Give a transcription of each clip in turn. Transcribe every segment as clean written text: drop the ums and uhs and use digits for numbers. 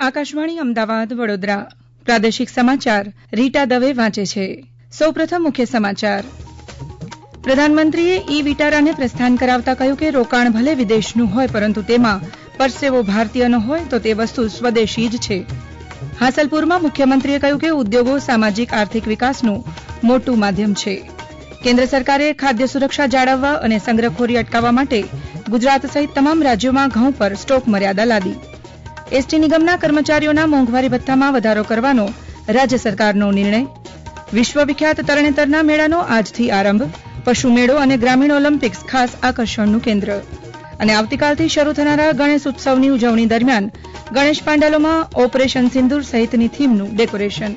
આકાશવાણી અમદાવાદ વડોદરા પ્રાદેશિક સમાચાર રીટા દવે વાંચે છે. સૌપ્રથમ મુખ્ય સમાચાર. પ્રધાનમંત્રીએ ઈ વિટારાને પ્રસ્થાન કરાવતા કહ્યું કે રોકાણ ભલે વિદેશનું હોય પરંતુ તેમાં પરસેવો ભારતીયનો હોય તો તે વસ્તુ સ્વદેશી જ છે. હાંસલપુરમાં મુખ્યમંત્રીએ કહ્યું કે ઉદ્યોગો સામાજિક આર્થિક વિકાસનું મોટું માધ્યમ છે. કેન્દ્ર સરકારે ખાદ્ય સુરક્ષા જાળવવા અને સંગ્રહખોરી અટકાવવા માટે ગુજરાત સહિત તમામ રાજ્યોમાં ઘઉં પર સ્ટોક મર્યાદા લાદી. એસટી નિગમના કર્મચારીઓના મોંઘવારી ભથ્થામાં વધારો કરવાનો રાજ્ય સરકારનો નિર્ણય. વિશ્વવિખ્યાત તરણેતરના મેળાનો આજથી આરંભ. પશુ મેળો અને ગ્રામીણ ઓલિમ્પિક્સ ખાસ આકર્ષણનું કેન્દ્ર. અને આવતીકાલથી શરૂ થનારા ગણેશ ઉત્સવની ઉજવણી દરમિયાન ગણેશ પાંડાલોમાં ઓપરેશન સિંદૂર સહિતની થીમનું ડેકોરેશન.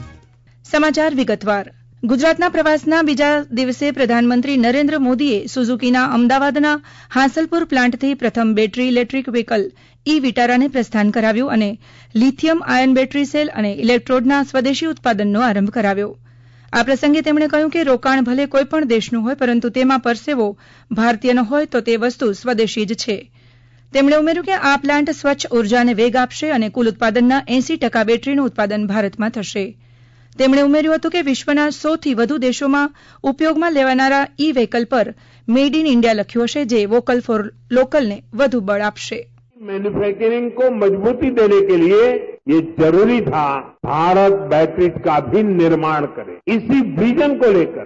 સમાચાર વિગતવાર. ગુજરાતના પ્રવાસના બીજા દિવસે પ્રધાનમંત્રી નરેન્દ્ર મોદીએ સુઝુકીના અમદાવાદના હાંસલપુર પ્લાન્ટથી પ્રથમ બેટરી ઇલેક્ટ્રિક વ્હીકલ ઈ વિટારાને પ્રસ્થાન કરાવ્યું અને લિથિયમ આયન બેટરી સેલ અને ઇલેક્ટ્રોડના સ્વદેશી ઉત્પાદનનો આરંભ કરાવ્યો. આ પ્રસંગે તેમણે કહ્યું કે રોકાણ ભલે કોઈપણ દેશનું હોય પરંતુ તેમાં પરસેવો ભારતીયનો હોય તો તે વસ્તુ સ્વદેશી જ છે. તેમણે ઉમેર્યું કે આ પ્લાન્ટ સ્વચ્છ ઉર્જાને વેગ આપશે અને કુલ ઉત્પાદનના 80% બેટરીનું ઉત્પાદન ભારતમાં થશે. તેમણે ઉમેર્યું હતું કે વિશ્વના 100થી વધુ દેશોમાં ઉપયોગમાં લેવાનારા ઈ વ્હીકલ પર મેડ ઇન ઇન્ડિયા લખ્યું હશે જે વોકલ ફોર લોકલને વધુ બળ આપશે. मैन्युफैक्चरिंग को मजबूती देने के लिए ये जरूरी था भारत बैटरीज का भी निर्माण करे. इसी विजन को लेकर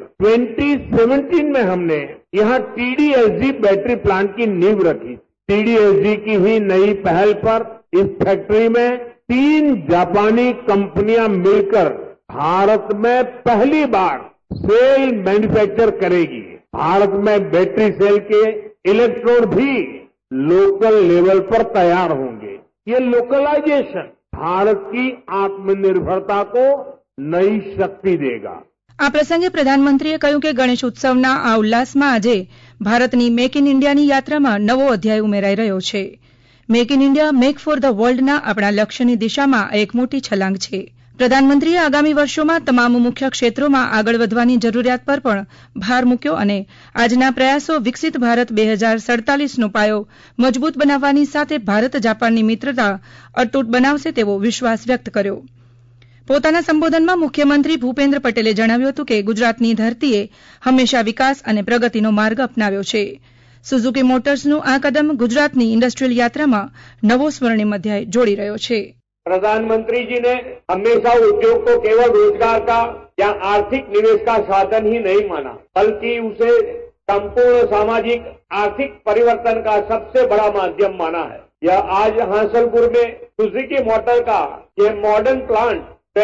2017 में हमने यहाँ TDSG बैटरी प्लांट की नींव रखी. TDSG की ही नई पहल पर इस फैक्ट्री में 3 जापानी कंपनियां मिलकर भारत में पहली बार सेल मैन्युफैक्चर करेगी. भारत में बैटरी सेल के इलेक्ट्रोड भी लोकल लेवल पर तैयार होंगे. ये लोकलाइजेशन भारत की आत्मनिर्भरता को नई शक्ति देगा. આ પ્રસંગે પ્રધાનમંત્રીએ કહ્યું કે ગણેશ ઉત્સવના આ ઉલ્લાસમાં આજે ભારતની મેક ઇન ઇન્ડિયાની યાત્રામાં નવો અધ્યાય ઉમેરાઈ રહ્યો છે. Make in India make for the વર્લ્ડના આપણા લક્ષ્યની દિશામાં એક મોટી છલાંગ છે. પ્રધાનમંત્રીએ આગામી વર્ષોમાં તમામ મુખ્ય ક્ષેત્રોમાં આગળ વધવાની જરૂરિયાત પર પણ ભાર મૂક્યો અને આજના પ્રયાસો વિકસિત ભારત 2047નો પાયો મજબૂત બનાવવાની સાથે ભારત જાપાનની મિત્રતા અતૂટ બનાવશે તેવો વિશ્વાસ વ્યક્ત કર્યો. પોતાના સંબોધનમાં મુખ્યમંત્રી ભૂપેન્દ્ર પટેલે જણાવ્યું હતું કે ગુજરાતની ધરતીએ હંમેશા વિકાસ અને પ્રગતિનો માર્ગ અપનાવ્યો છે. સુઝુકી મોટર્સનું આ કદમ ગુજરાતની ઇન્ડસ્ટ્રીયલ યાત્રામાં નવો સ્વર્ણિમ અધ્યાય જોડી રહ્યો છે. प्रधानमंत्री जी ने हमेशा उद्योग को केवल रोजगार का या आर्थिक निवेश का साधन ही नहीं माना बल्कि उसे संपूर्ण सामाजिक आर्थिक परिवर्तन का सबसे बड़ा माध्यम माना है. यह आज हांसलपुर में सुजुकी मोटर का ये मॉडर्न प्लांट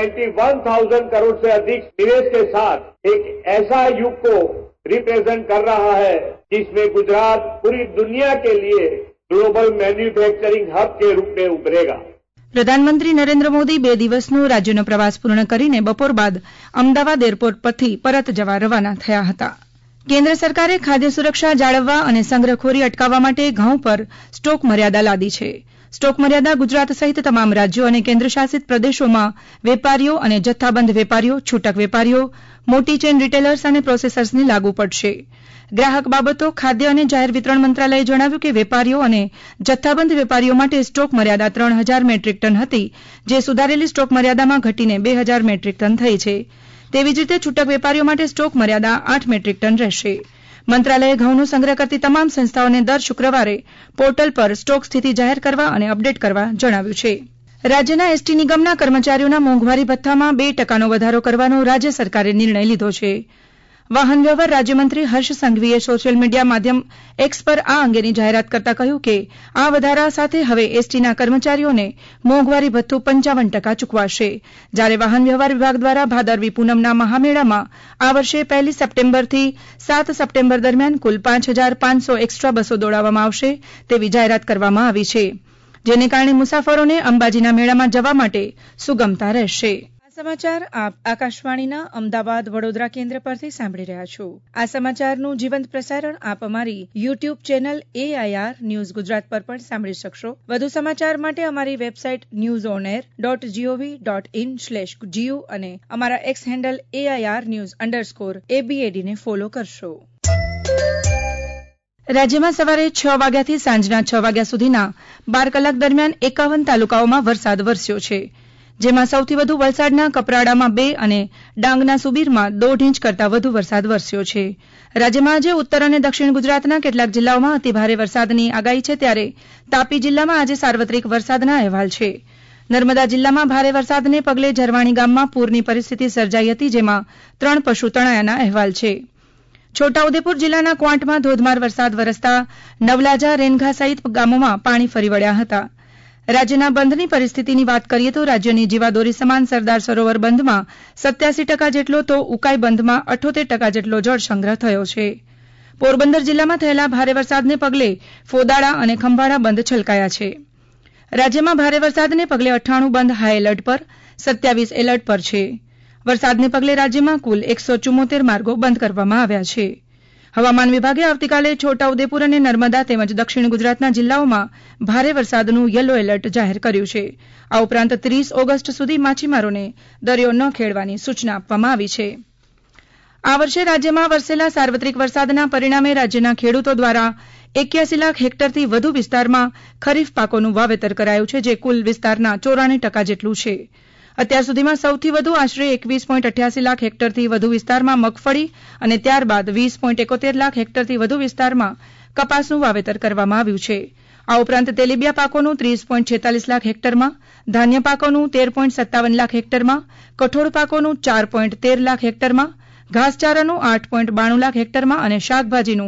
21,000 करोड़ से अधिक निवेश के साथ एक ऐसा युग को रिप्रेजेंट कर रहा है जिसमें गुजरात पूरी दुनिया के लिए ग्लोबल मैन्युफैक्चरिंग हब के रूप में उभरेगा. પ્રધાનમંત્રી નરેન્દ્ર મોદી 2 દિવસનો રાજ્યનો પ્રવાસ પૂર્ણ કરીને બપોર બાદ અમદાવાદ એરપોર્ટ પરથી પરત જવા રવાના થયા હતા. કેન્દ્ર સરકારે ખાદ્ય સુરક્ષા જાળવવા અને સંગ્રહખોરી અટકાવવા માટે ઘઉં પર સ્ટોક મર્યાદા લાદી છે. સ્ટોક મર્યાદા ગુજરાત સહિત તમામ રાજ્યો અને કેન્દ્રશાસિત પ્રદેશોમાં વેપારીઓ અને જથ્થાબંધ વેપારીઓ, છૂટક વેપારીઓ, મોટી ચેઇન રિટેલર્સ અને પ્રોસેસર્સને લાગુ પડશે. ગ્રાહક બાબતો, ખાદ્ય અને જાહેર વિતરણ મંત્રાલયે જણાવ્યું કે વેપારીઓ અને જથ્થાબંધ વેપારીઓ માટે સ્ટોક મર્યાદા 3,000 મેટ્રિક ટન હતી જે સુધારેલી સ્ટોક મર્યાદામાં ઘટીને 2,000 મેટ્રિક ટન થઈ છે. તેવી જ રીતે છૂટક વેપારીઓ માટે સ્ટોક મર્યાદા 8 મેટ્રિક ટન રહેશે. મંત્રાલયે ઘઉંનો સંગ્રહ કરતી તમામ સંસ્થાઓને દર શુક્રવારે પોર્ટલ પર સ્ટોક સ્થિતિ જાહેર કરવા અને અપડેટ કરવા જણાવ્યું છે. રાજ્યના એસટી નિગમના કર્મચારીઓના મોંઘવારી ભથ્થામાં 2% વધારો કરવાનો રાજ્ય સરકારે નિર્ણય લીધો છે. વાહન વ્યવહાર રાજ્યમંત્રી હર્ષ સંઘવીએ સોશિયલ મીડિયા માધ્યમ એક્સ પર આ અંગેની જાહેરાત કરતા કહ્યું કે આ વધારા સાથે હવે એસટીના કર્મચારીઓને મોંઘવારી ભથ્થું 55% ચૂકવાશે. જ્યારે વાહન વ્યવહાર વિભાગ દ્વારા ભાદરવી પૂનમના મહામેળામાં આ વર્ષે 1 સપ્ટેમ્બરથી 7 સપ્ટેમ્બર દરમિયાન કુલ 5,500 એક્સ્ટ્રા બસો દોડાવવામાં આવશે તેવી જાહેરાત કરવામાં આવી છે, જેને કારણે મુસાફરોને અંબાજીના મેળામાં જવા માટે સુગમતા રહેશે. સમાચાર આપ આકાશવાણીના અમદાવાદ વડોદરા કેન્દ્ર પરથી સાંભળી રહ્યા છો. આ સમાચારનું જીવંત પ્રસારણ આપ અમારી YouTube channel AIR news Gujarat પર પણ સાંભળી શકશો. વધુ સમાચાર માટે અમારી વેબસાઇટ newsonair.gov.in/gu અને અમારા એક્સ હેન્ડલ AIR News_ABAD ને ફોલો કરશો. રાજ્યમાં સવારે 6 વાગ્યાથી સાંજના 6 વાગ્યા સુધીના 12 કલાક દરમિયાન 51 તાલુકાઓમાં વરસાદ વરસ્યો છે, જેમાં સૌથી વધુ વલસાડના કપરાડામાં 2 અને ડાંગના સુબીરમાં 1.5 ઇંચ કરતાં વધુ વરસાદ વરસ્યો છે. રાજ્યમાં આજે ઉત્તર અને દક્ષિણ ગુજરાતના કેટલાક જિલ્લાઓમાં અતિભારે વરસાદની આગાહી છે, ત્યારે તાપી જિલ્લામાં આજે સાર્વત્રિક વરસાદના અહેવાલ છે. નર્મદા જિલ્લામાં ભારે વરસાદને પગલે ઝરવાણી ગામમાં પૂરની પરિસ્થિતિ સર્જાઈ હતી, જેમાં 3 પશુ તણાયાના અહેવાલ છે. છોટાઉદેપુર જિલ્લાના ક્વાંટમાં ધોધમાર વરસાદ વરસતા નવલાજા, રેનઘા સહિત ગામોમાં પાણી ફરી વળ્યા હતા. રાજ્યના બંધની પરિસ્થિતિની વાત કરીએ તો રાજ્યની જીવાદોરી સમાન સરદાર સરોવર બંધમાં 87% જેટલો તો ઉકાઈ બંધમાં 78% જેટલો જળ સંગ્રહ થયો છે. પોરબંદર જિલ્લામાં થયેલા ભારે વરસાદને પગલે ફોદાળા અને ખંભાળા બંધ છલકાયા છે. રાજ્યમાં ભારે વરસાદને પગલે 98 બંધ હાઈ એલર્ટ પર, 27 એલર્ટ પર છે. વરસાદને પગલે રાજ્યમાં કુલ 174 માર્ગો બંધ કરવામાં આવ્યા છે. હવામાન વિભાગે આવતીકાલે છોટાઉદેપુર અને નર્મદા તેમજ દક્ષિણ ગુજરાતના જિલ્લાઓમાં ભારે વરસાદનું યલો એલર્ટ જાહેર કર્યું છે. આ ઉપરાંત 30 ઓગસ્ટ સુધી માછીમારોને દરિયો ન ખેડવાની સૂચના આપવામાં આવી છે. આ વર્ષે રાજ્યમાં વરસેલા સાર્વત્રિક વરસાદના પરિણામે રાજ્યના ખેડૂતો દ્વારા 81 લાખ હેક્ટરથી વધુ વિસ્તારમાં ખરીફ પાકોનું વાવેતર કરાયું છે, જે કુલ વિસ્તારના 94% જેટલું છે. અત્યાર સુધીમાં સૌથી વધુ આશરે 21.88 લાખ હેક્ટરથી વધુ વિસ્તારમાં મગફળી અને ત્યારબાદ 20.71 લાખ હેક્ટરથી વધુ વિસ્તારમાં કપાસનું વાવેતર કરવામાં આવ્યું છે. આ ઉપરાંત તેલીબિયા પાકોનું 30.46 લાખ હેક્ટરમાં, ધાન્ય પાકોનું 13.57 લાખ હેક્ટરમાં, કઠોળ પાકોનું 4.13 લાખ હેક્ટરમાં, ઘાસચારાનું 8.92 લાખ હેક્ટરમાં અને શાકભાજીનું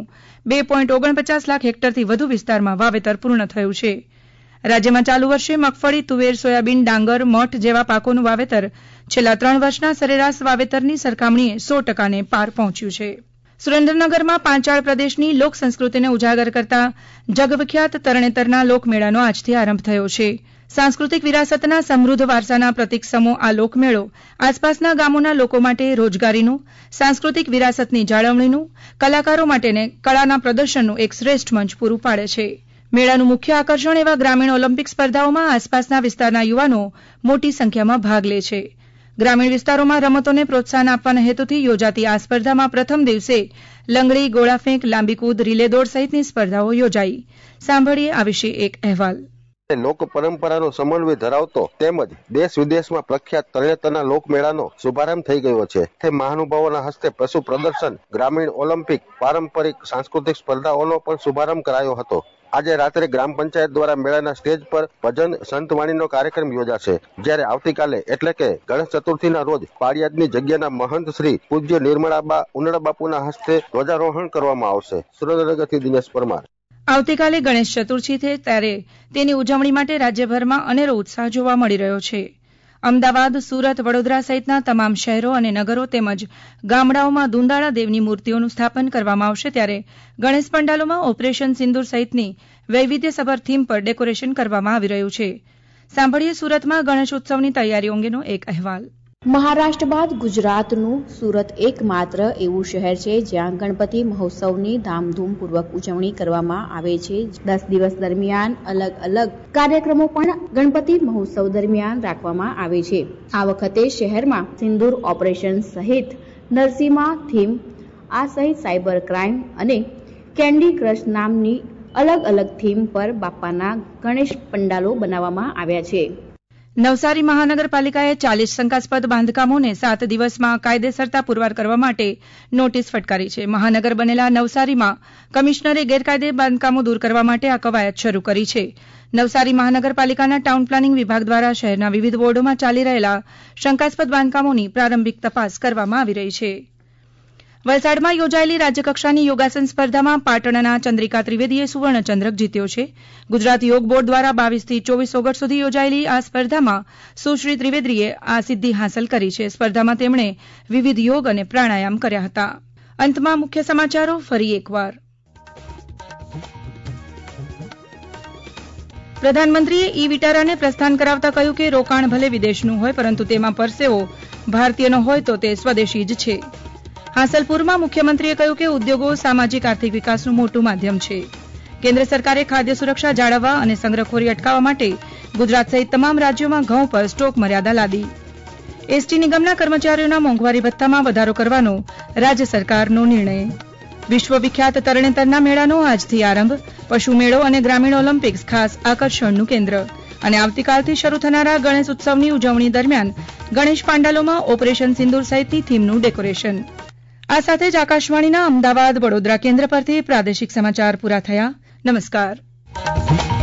2.49 લાખ હેક્ટરથી વધુ વિસ્તારમાં વાવેતર પૂર્ણ થયું છે. રાજ્યમાં ચાલુ વર્ષે મગફળી, તુવેર, સોયાબીન, ડાંગર, મઠ જેવા પાકોનું વાવેતર છેલ્લા 3 વર્ષના સરેરાશ વાવેતરની સરખામણીએ 100%ને પાર પહોંચ્યું છે. સુરેન્દ્રનગરમાં પાંચાળ પ્રદેશની લોક સંસ્કૃતિને ઉજાગર કરતા જગવિખ્યાત તરણેતરના લોકમેળાનો આજથી આરંભ થયો છે. સાંસ્કૃતિક વિરાસતના સમૃદ્ધ વારસાના પ્રતિકસમો આ લોકમેળો આસપાસના ગામોના લોકો માટે રોજગારીનું, સાંસ્કૃતિક વિરાસતની જાળવણીનું, કલાકારો માટે કળાના પ્રદર્શનનું એક શ્રેષ્ઠ મંચ પૂરું પાડે છે. મેળાનું મુખ્ય આકર્ષણ એવા ગ્રામીણ ઓલિમ્પિક સ્પર્ધાઓમાં આસપાસના વિસ્તારના યુવાનો મોટી સંખ્યામાં ભાગ લે છે. ગ્રામીણ વિસ્તારોમાં રમતોને પ્રોત્સાહન આપવાના હેતુથી યોજાતી આ સ્પર્ધામાં પ્રથમ દિવસે લંગડી, ગોળાફેંક, લાંબી કૂદ, રીલે દોડ સહિતની સ્પર્ધાઓ યોજાઈ. સાંભળીએ આ વિશે એક અહેવાલ. લોક પરંપરાનો સમન્વય ધરાવતો તેમજ દેશ વિદેશમાં પ્રખ્યાત તરણેતરના લોકમેળાનો શુભારંભ થઈ ગયો છે. તે મહાનુભાવોના હસ્તે પશુ પ્રદર્શન, ગ્રામીણ ઓલિમ્પિક, પારંપરિક સાંસ્કૃતિક સ્પર્ધાઓનો પણ શુભારંભ કરાયો હતો. આજે રાત્રે ગ્રામ પંચાયત દ્વારા મેળાના સ્ટેજ પર ભજન સંતવાણીનો કાર્યક્રમ યોજાશે, જ્યારે આવતીકાલે એટલે કે ગણેશ ચતુર્થીના રોજ પાળિયાદની જગ્યાના મહંત શ્રી પૂજ્ય નિર્મળાબા ઉનડા બાપુના હસ્તે ધ્વજારોહણ કરવામાં આવશે. સુરેન્દ્રનગરથી દિનેશ પરમાર. આવતીકાલે ગણેશ ચતુર્થી છે, ત્યારે તેની ઉજવણી માટે રાજ્યભરમાં અનેરો ઉત્સાહ જોવા મળી રહ્યો છે. અમદાવાદ, સુરત, વડોદરા સહિતના તમામ શહેરો અને નગરો તેમજ ગામડાઓમાં દુંદાળા દેવની મૂર્તિઓનું સ્થાપન કરવામાં આવશે, ત્યારે ગણેશ પંડાલોમાં ઓપરેશન સિંદૂર સહિતની વૈવિધ્યસભર થીમ પર ડેકોરેશન કરવામાં આવી રહ્યું છે. સાંભળીએ સુરતમાં ગણેશ ઉત્સવની તૈયારીઓ અંગેનો એક અહેવાલ. મહારાષ્ટ્ર બાદ ગુજરાતનું સુરત એકમાત્ર એવું શહેર છે જ્યાં ગણપતિ મહોત્સવની ધામધૂમપૂર્વક ઉજવણી કરવામાં આવે છે. 10 દિવસ દરમિયાન અલગ અલગ કાર્યક્રમો પણ ગણપતિ મહોત્સવ દરમિયાન રાખવામાં આવે છે. આ વખતે શહેરમાં સિંદૂર ઓપરેશન સહિત નરસિંહા થીમ, આ સહિત સાયબર ક્રાઇમ અને કેન્ડી ક્રશ નામની અલગ અલગ થીમ પર બાપાના ગણેશ પંડાલો બનાવવામાં આવ્યા છે. નવસારી મહાનગરપાલિકાએ 40 શંકાસ્પદ બાંધકામોને 7 દિવસમાં કાયદેસરતા પુરવાર કરવા માટે નોટિસ ફટકારી છે. મહાનગર બનેલા નવસારીમાં કમિશનરે ગેરકાયદે બાંધકામો દૂર કરવા માટે આ કવાયત શરૂ કરી છે. નવસારી મહાનગરપાલિકાના ટાઉન પ્લાનિંગ વિભાગ દ્વારા શહેરના વિવિધ વોર્ડોમાં ચાલી રહેલા શંકાસ્પદ બાંધકામોની પ્રારંભિક તપાસ કરવામાં આવી રહી છે. વલસાડમાં યોજાયેલી રાજ્યકક્ષાની યોગાસન સ્પર્ધામાં પાટણના ચંદ્રિકા ત્રિવેદીએ સુવર્ણચંદ્રક જીત્યો છે. ગુજરાત યોગ બોર્ડ દ્વારા 22 થી 24 ઓગસ્ટ સુધી યોજાયેલી આ સ્પર્ધામાં સુશ્રી ત્રિવેદીએ આ સિદ્ધિ હાંસલ કરી છે. સ્પર્ધામાં તેમણે વિવિધ યોગ અને પ્રાણાયામ કર્યા હતા. અંતમાં મુખ્ય સમાચારો ફરી એકવાર. પ્રધાનમંત્રીએ ઈ વિટારાને પ્રસ્થાન કરાવતા કહ્યું કે રોકાણ ભલે વિદેશનું હોય, પરંતુ તેમાં પરસેવો ભારતીયનો હોય તો તે સ્વદેશી જ છે. હાંસલપુરમાં મુખ્યમંત્રીએ કહ્યું કે ઉદ્યોગો સામાજિક આર્થિક વિકાસનું મોટું માધ્યમ છે. કેન્દ્ર સરકારે ખાદ્ય સુરક્ષા જાળવવા અને સંગ્રહખોરી અટકાવવા માટે ગુજરાત સહિત તમામ રાજ્યોમાં ઘઉં પર સ્ટોક મર્યાદા લાદી. એસટી નિગમના કર્મચારીઓના મોંઘવારી ભથ્થામાં વધારો કરવાનો રાજ્ય સરકારનો નિર્ણય. વિશ્વવિખ્યાત તરણેતરના મેળાનો આજથી આરંભ. પશુ મેળો અને ગ્રામીણ ઓલિમ્પિક્સ ખાસ આકર્ષણનું કેન્દ્ર. અને આવતીકાલથી શરૂ થનારા ગણેશ ઉત્સવની ઉજવણી દરમિયાન ગણેશ પાંડાલોમાં ઓપરેશન સિંદૂર સહિતની થીમનું ડેકોરેશન. આ સાથે જ આકાશવાણીના અમદાવાદ વડોદરા કેન્દ્ર પરથી પ્રાદેશિક સમાચાર પૂરા થયા. નમસ્કાર.